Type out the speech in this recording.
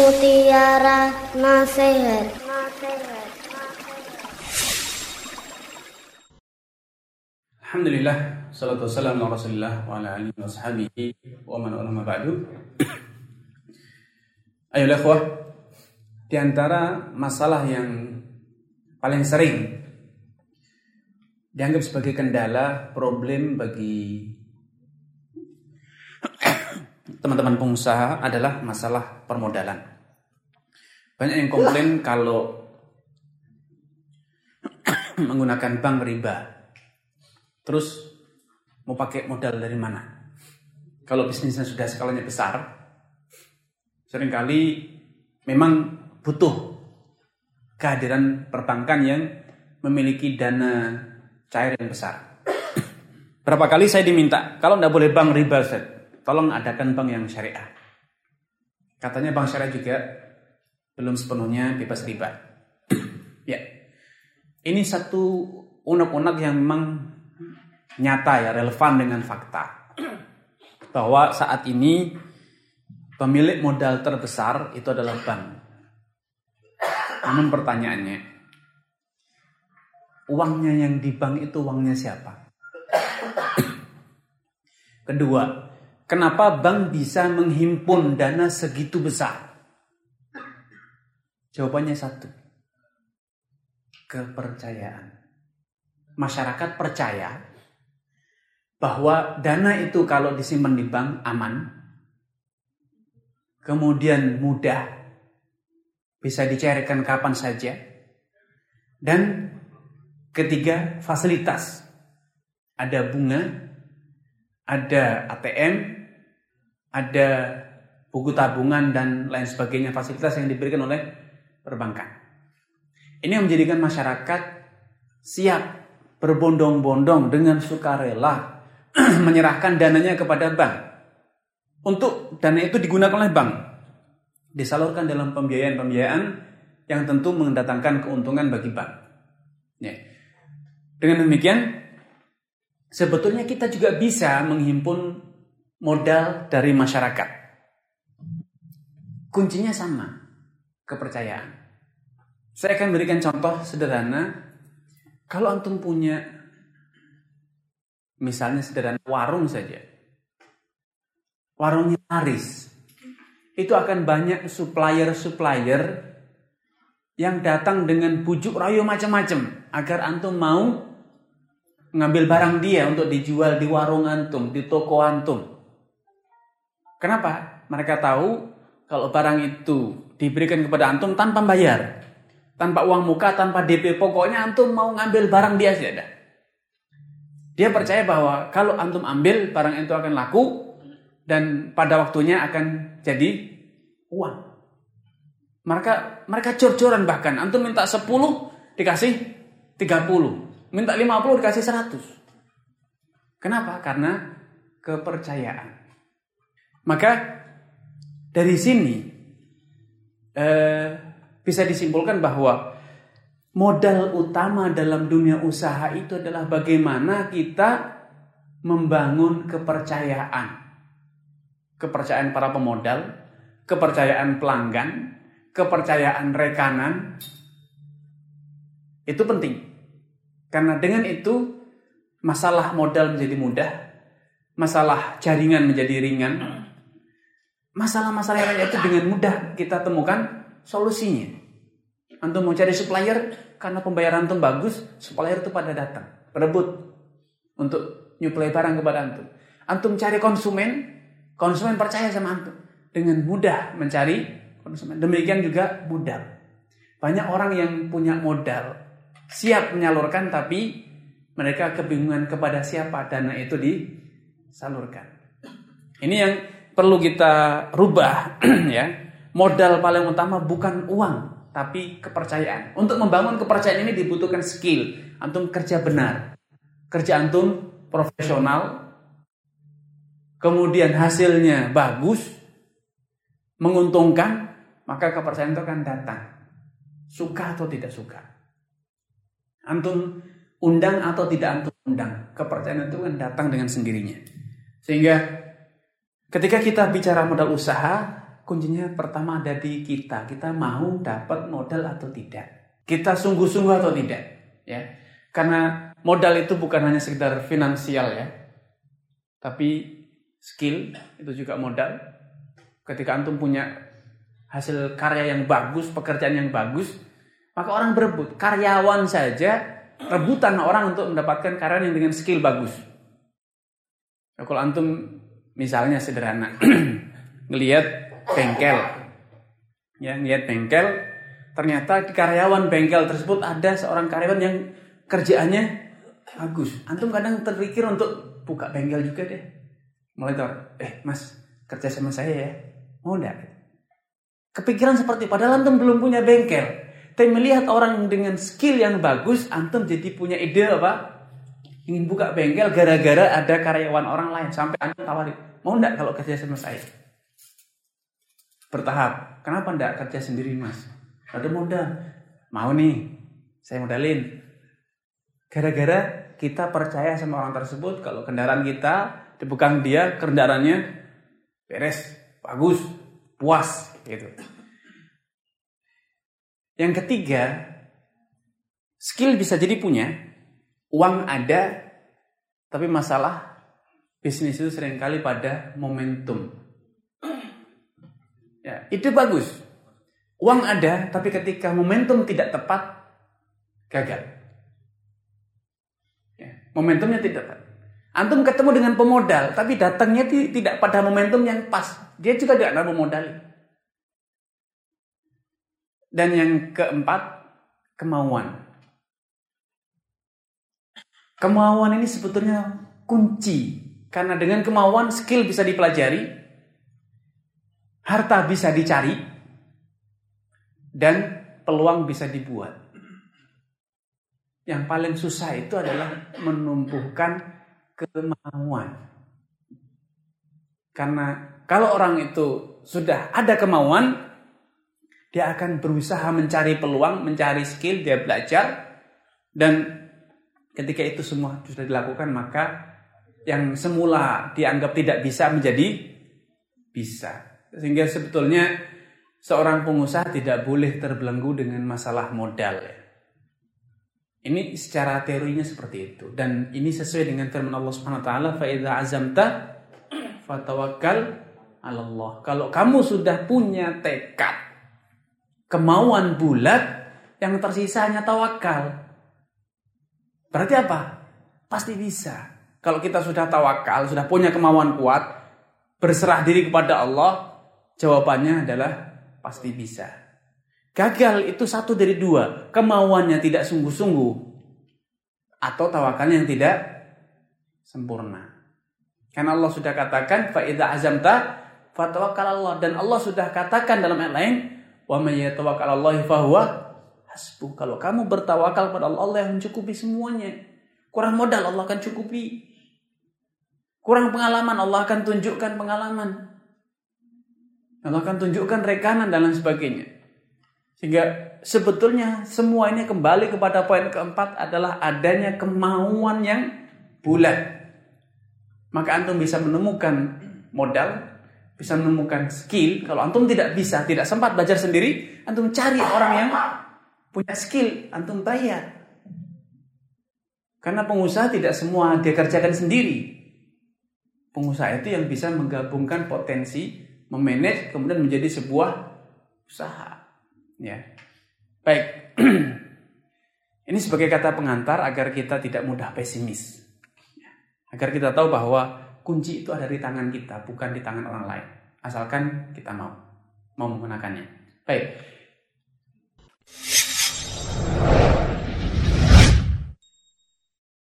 Mutiara Nasihat. Alhamdulillah, salatu wassalamu ala Rasulillah wa ala alihi wa sahbihi wa man wala ma ba'du. Ayolah ikhwah, di antara masalah yang paling sering dianggap sebagai kendala, problem bagi teman-teman pengusaha adalah masalah permodalan. Banyak yang komplain kalau menggunakan bank riba. Terus mau pakai modal dari mana? Kalau bisnisnya sudah skalanya besar, seringkali memang butuh kehadiran perbankan yang memiliki dana cair yang besar. Berapa kali saya diminta, kalau tidak boleh bank riba, Ustaz, tolong adakan bank yang syariah. Katanya bank syariah juga belum sepenuhnya bebas riba. Ya, ini satu unek-unek yang memang nyata ya, relevan dengan fakta bahwa saat ini pemilik modal terbesar itu adalah bank. Namun pertanyaannya, uangnya yang di bank itu uangnya siapa? Kedua, kenapa bank bisa menghimpun dana segitu besar? Jawabannya satu, kepercayaan. Masyarakat percaya bahwa dana itu kalau disimpan di bank aman, kemudian mudah, bisa dicairkan kapan saja, dan ketiga, fasilitas. Ada bunga, ada ATM, ada buku tabungan dan lain sebagainya, fasilitas yang diberikan oleh perbankan. Ini yang menjadikan masyarakat siap berbondong-bondong dengan sukarela menyerahkan dananya kepada bank. Untuk dana itu digunakan oleh bank, disalurkan dalam pembiayaan-pembiayaan yang tentu mendatangkan keuntungan bagi bank. Ya. Dengan demikian, sebetulnya kita juga bisa menghimpun modal dari masyarakat. Kuncinya sama, kepercayaan. Saya akan berikan contoh sederhana. Kalau antum punya, misalnya sederhana, warung saja. Warungnya laris. Itu akan banyak supplier-supplier yang datang dengan bujuk rayu macam-macam agar antum mau ngambil barang dia untuk dijual di warung antum, di toko antum. Kenapa? Mereka tahu kalau barang itu diberikan kepada antum tanpa bayar, tanpa uang muka, tanpa DP, pokoknya antum mau ngambil barang dia saja. Dia percaya bahwa kalau antum ambil, barang itu akan laku dan pada waktunya akan jadi uang. Mereka cor-coran, bahkan antum minta 10 dikasih 30, minta 50 dikasih 100. Kenapa? Karena kepercayaan. Maka dari sini bisa disimpulkan bahwa modal utama dalam dunia usaha itu adalah bagaimana kita membangun kepercayaan. Kepercayaan para pemodal, kepercayaan pelanggan, kepercayaan rekanan. Itu penting. Karena dengan itu masalah modal menjadi mudah, masalah jaringan menjadi ringan, masalah-masalah yang lainnya itu dengan mudah kita temukan solusinya. Antum mau cari supplier, karena pembayaran antum bagus, supplier itu pada datang, berebut untuk nyuplai barang kepada antum. Antum cari konsumen percaya sama antum, dengan mudah mencari konsumen. Demikian juga modal. Banyak orang yang punya modal, siap menyalurkan, tapi mereka kebingungan kepada siapa dana itu disalurkan. Ini yang perlu kita rubah, ya. Modal paling utama bukan uang, tapi kepercayaan. Untuk membangun kepercayaan ini dibutuhkan skill. Antum kerja benar, kerja antum profesional, kemudian hasilnya bagus, menguntungkan, maka kepercayaan itu akan datang. Suka atau tidak suka, antum undang atau tidak antum undang, kepercayaan itu kan datang dengan sendirinya. Sehingga ketika kita bicara modal usaha, Kuncinya pertama ada di kita. Kita mau dapat modal atau tidak. Kita sungguh-sungguh atau tidak. Ya. Karena modal itu bukan hanya sekedar finansial ya. Tapi skill itu juga modal. Ketika antum punya hasil karya yang bagus, pekerjaan yang bagus, maka orang berebut. Karyawan saja rebutan orang untuk mendapatkan karyawan yang dengan skill bagus. Nah, kalau antum misalnya sederhana, ngelihat bengkel, ya ngelihat bengkel, ternyata di karyawan bengkel tersebut ada seorang karyawan yang kerjaannya bagus. Antum kadang terpikir untuk buka bengkel juga deh. Mulai mas kerja sama saya ya, mau enggak? Kepikiran seperti padahal antum belum punya bengkel. Tapi melihat orang dengan skill yang bagus, antum jadi punya ide apa? Ingin buka bengkel gara-gara ada karyawan orang lain. Sampai antum tawarin, mau enggak kalau kerja sama saya? Bertahap. Kenapa enggak kerja sendiri mas? Ada modal. Mau nih, saya modalin. Gara-gara kita percaya sama orang tersebut, kalau kendaraan kita dipegang dia, kendaraannya beres, bagus, puas, gitu. Yang ketiga, skill bisa jadi punya, uang ada, tapi masalah bisnis itu seringkali pada momentum. Ya, itu bagus. Uang ada, tapi ketika momentum tidak tepat, gagal. Ya, momentumnya tidak tepat. Antum ketemu dengan pemodal, tapi datangnya tidak pada momentum yang pas. Dia juga tidak ada memodali. Dan yang keempat, kemauan. Kemauan ini sebetulnya kunci. Karena dengan kemauan, skill bisa dipelajari, harta bisa dicari, dan peluang bisa dibuat. Yang paling susah itu adalah menumbuhkan kemauan. Karena kalau orang itu sudah ada kemauan, dia akan berusaha mencari peluang, mencari skill, dia belajar. Dan ketika itu semua sudah dilakukan, maka yang semula dianggap tidak bisa menjadi bisa. Sehingga sebetulnya seorang pengusaha tidak boleh terbelenggu dengan masalah modal. Ini secara teorinya seperti itu. Dan ini sesuai dengan firman Allah Subhanahu wa taala, fa idza azamta fatawakkal 'ala Allah. Kalau kamu sudah punya tekad, kemauan bulat, yang tersisa hanya tawakal. Berarti apa? Pasti bisa. Kalau kita sudah tawakal, sudah punya kemauan kuat, berserah diri kepada Allah, jawabannya adalah pasti bisa. Gagal itu satu dari dua. Kemauannya tidak sungguh-sungguh, atau tawakalnya yang tidak sempurna. Karena Allah sudah katakan, fa idza azamta fatawakkal 'ala Allah. Dan Allah sudah katakan dalam ayat lain, wa may yatawakkal 'ala Allah fa huwa hasbuh. Kalau kamu bertawakal pada Allah, Allah yang mencukupi semuanya. Kurang modal, Allah akan cukupi. Kurang pengalaman, Allah akan tunjukkan pengalaman. Allah akan tunjukkan rekanan dan lain sebagainya. Sehingga sebetulnya semua ini kembali kepada poin keempat adalah adanya kemauan yang bulat. Maka antum bisa menemukan modal, bisa menemukan skill. Kalau antum tidak bisa, tidak sempat belajar sendiri, antum cari orang yang punya skill, antum bayar. Karena pengusaha tidak semua dia kerjakan sendiri. Pengusaha itu yang bisa menggabungkan potensi, memanage, kemudian menjadi sebuah usaha. Ya, baik. Ini sebagai kata pengantar agar kita tidak mudah pesimis. Agar kita tahu bahwa kunci itu ada di tangan kita, bukan di tangan orang lain. Asalkan kita mau menggunakannya. Baik.